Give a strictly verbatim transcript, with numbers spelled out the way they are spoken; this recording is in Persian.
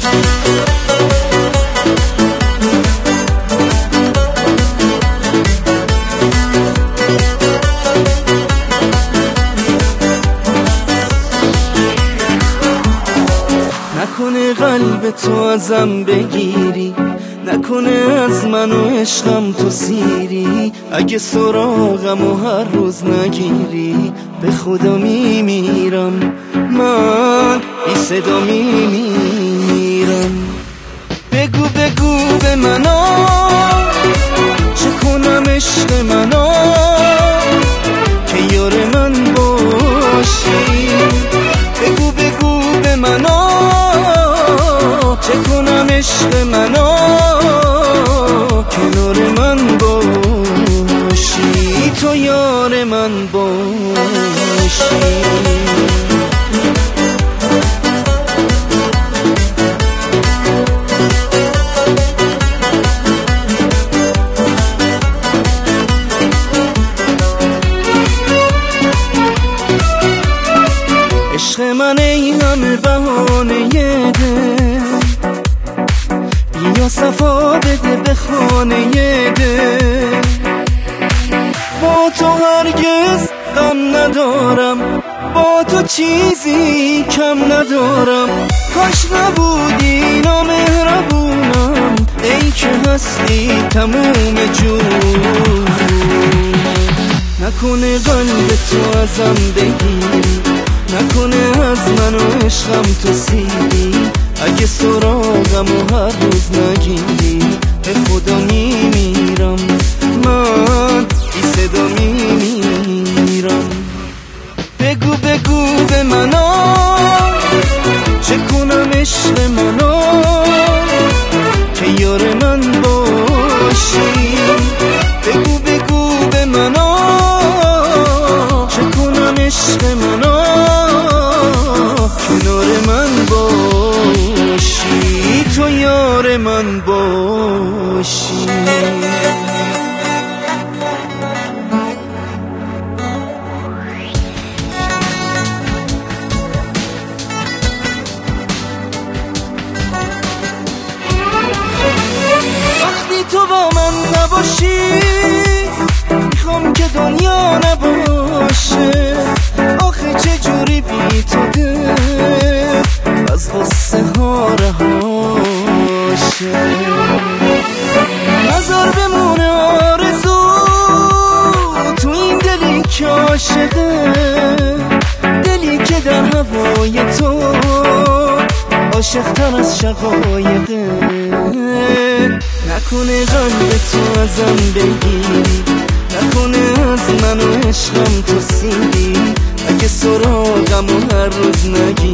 نکنه قلب تو ازم بگیری، نکنه از من و عشقم تو سیری. اگه سراغم و هر روز نگیری، به خدا میمیرم، من بی صدا میمیرم. بگو بگو به منا، چه کنم عشق منا، که یار من باشی. بگو بگو به منا، چه کنم عشق منا، کنار من باشی، تو یار من باشی. عشق من ای همه بهانه ده، بیا صفا بده به خانه ده. با تو هرگز غم ندارم، با تو چیزی کم ندارم. کاش نبودی نامهربونم، ای که هستی تموم جون. نکنه قلب تو ازم بگیری، نکنه از من و عشقم تو سیری. اگه سراغم و هر روز نگیری، به خدا میمیرم، من بی صدا میمیرم. بگو بگو به منا، چه کنم عشق منا، که یار من باشی. بگو بگو به منا، چه کنم عشق منا، کنار من باشی، تو یار من باشی. وقتی تو با من نباشی، میخوام که دنیا نباشه. آخه چه جوری بی تو دل از غصه ها رهاشه. نظر بمونه آرزو تو این دلی که عاشقه، دلی که در هوای تو عاشق‌تر از شقایقه. نکنه قلب تو ازم بگیری، نکنه از من و عشقم تو سیری. اگه سراغم و هر روز نگیری،